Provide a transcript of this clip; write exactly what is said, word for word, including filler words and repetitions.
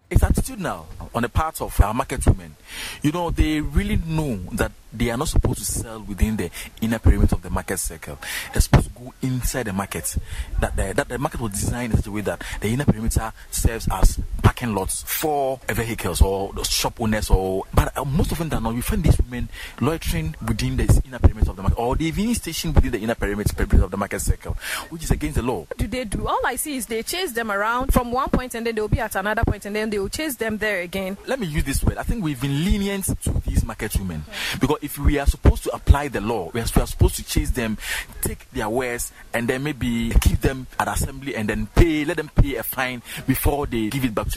It's attitudinal on the part of our market women. You know, they really know that they are not supposed to sell within the inner perimeter of the market circle. They're supposed to go inside the market. That the, that the market was designed in such a way that the inner perimeter serves as parking lots for vehicles or shop owners. Or but uh, most often than not, we find these women loitering within the inner perimeter of the market, or they've been stationed within the inner perimeter, perimeter of the market circle, which is against the law. What do they do? All I see is they chase them around from one point and then they'll be at another point and then they'll chase them there again. Let me use this word. I think we've been lenient to these market women, okay. Because if we are supposed to apply the law, we are, we are supposed to chase them, take their wares, and then maybe keep them at assembly and then pay, let them pay a fine before they give it back to